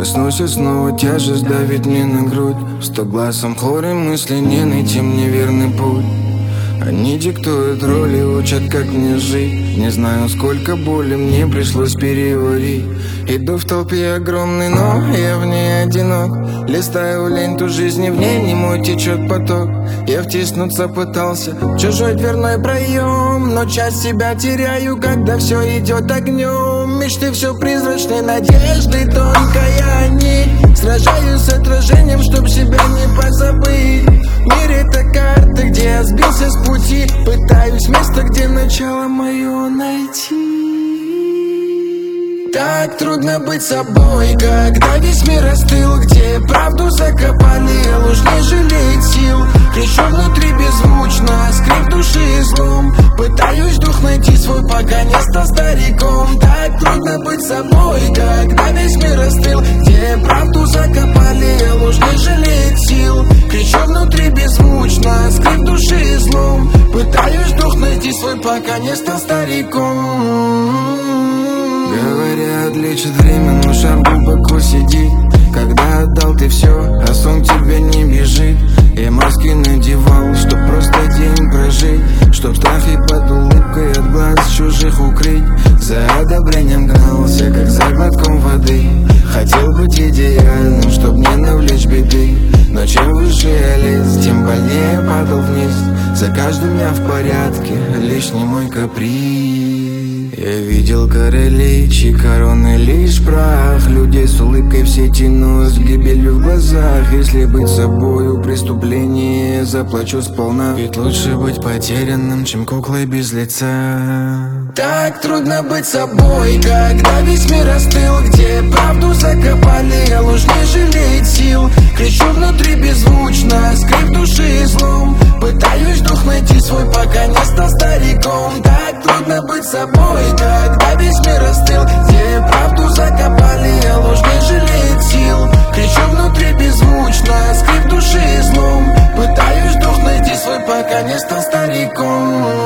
Проснусь и снова тяжесть давит мне на грудь. В стогласом хоре мысли не найти мне верный путь. Они диктуют роли, учат, как мне жить. Не знаю, сколько боли мне пришлось переварить. Иду в толпе огромный, но я в ней одинок. Листаю ленту жизни, в ней немой течет поток. Я втиснуться пытался в чужой дверной проем, но часть себя теряю, когда все идет огнем. Мечты все призрачные, надежды тонкая нить. Сражаюсь с отражением, чтоб себя не позабыть. Мир — это карта, где я сбился с пути. Пытаюсь место, где начало мое найти. Так трудно быть собой, когда весь мир остыл, где правду закопали, а ложь не жалеет сил. Кричу внутри беззвучно, скрип души и злом. Пытаюсь дух найти свой, пока не стал стариком. Так трудно быть собой, когда весь мир остыл, где правду закопали, а ложь не жалеет сил. Кричу внутри беззвучно, скрип души и злом. Пытаюсь дух найти свой, пока не стал стариком. Говорят, лечит время, но шар глубоко сидит. Когда отдал ты все, а сон к тебе не бежит. Я маски надевал, чтоб просто день прожить, чтоб страхи под улыбкой от глаз чужих укрыть. За одобрением гнался, как за глотком воды. Хотел быть идеальным, чтоб не навлечь беды. Но чем выше я лез, тем больнее падал вниз. За каждым дня в порядке, лишний мой каприз. Я видел королей, короны лишь прах. Людей с улыбкой в сети, но с гибелью в глазах. Если быть собою преступление, заплачу сполна. Ведь лучше быть потерянным, чем куклой без лица. Так трудно быть собой, когда весь мир остыл, где правду закопали, а ложь не жалеет сил. Кричу внутри беззвучно, скрип души и злом. Пытаюсь дух найти свой, пока не стал стариком. Так трудно быть собой, когда весь мир остыл, где правду закопали, а ложь не жалеет сил. Кричу внутри беззвучно, скрип души и злом. Пытаюсь дух найти свой, пока не стал стариком.